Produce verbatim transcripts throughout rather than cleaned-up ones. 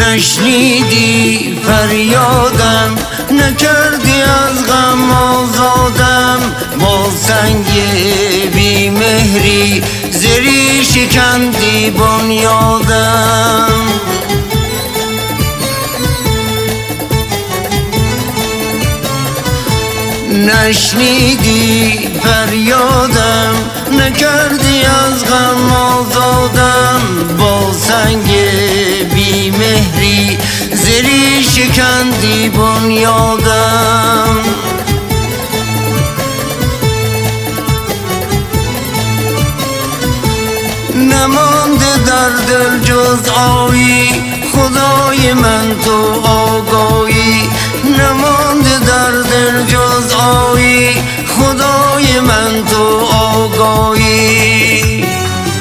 نشنیدی فریادم، نکردی از غم آزادم. با سنگ بی مهری زری شکندی بنیادم. نشنیدی فریادم، نکردی از غم آزادم. با سنگ بی مهری زری شکندی بنیادم. نمانده در دل جز آیی، خدای من تو آگاهی. نمانده در دل جز آیی، خدای من تو آگاهی.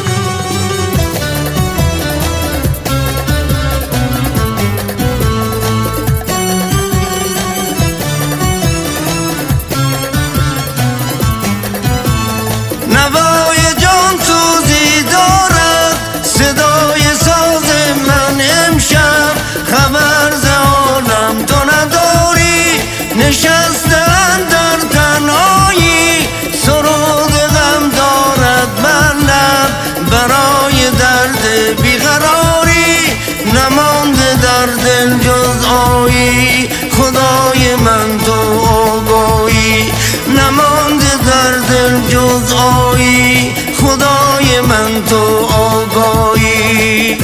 نوای جان سوزی دارد صدای ساز من امشب. خبر ز عالم تو نداری، نشستن در تنهایی. سرود غم دارد بر لب برای درد بیقراری. نمانده در دل جز آیی، خدای من تو آگاهی. نمانده در دل جز آیی، خدای من تو آگاهی.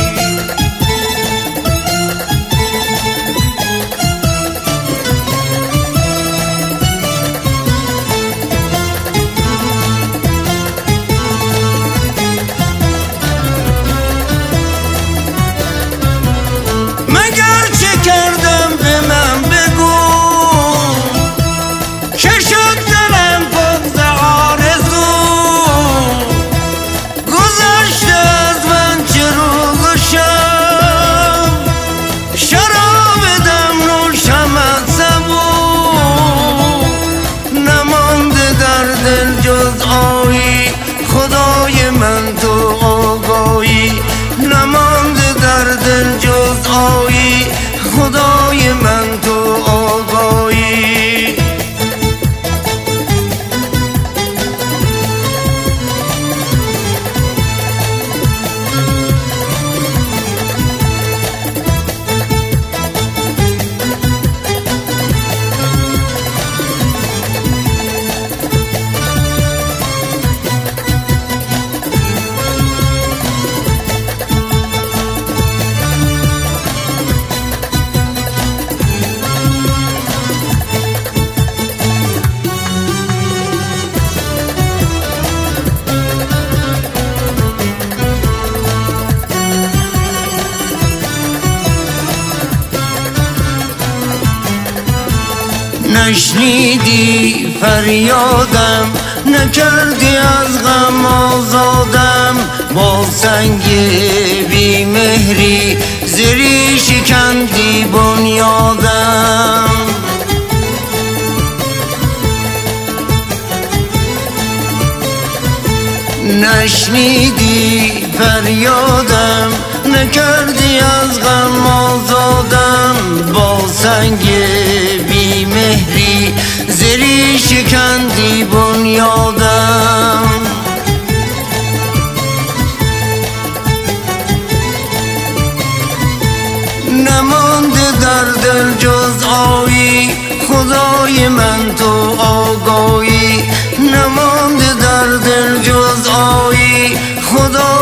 مگر چه کردم به من بگو، چه شد دلم پر ز آرزو. گذشته از من چه روز و شب، شراب دم نوشم از سبو. نمانده در دل جز آیی، خدای من تو آگاهی. نمانده در دل جز آیی، خدای من تو آگاهی. نشنیدی فریادم، نکردی از غم آزادم. با سنگ بی مهری زری شکندی بنیادم. نشنیدی فریادم، نکردی از غم آزادم. با سنگ بی مهری زری شکندی بنیادم. نمانده در دل جز آیی، خدای من تو آگاهی. نمانده در دل جز آیی، خدا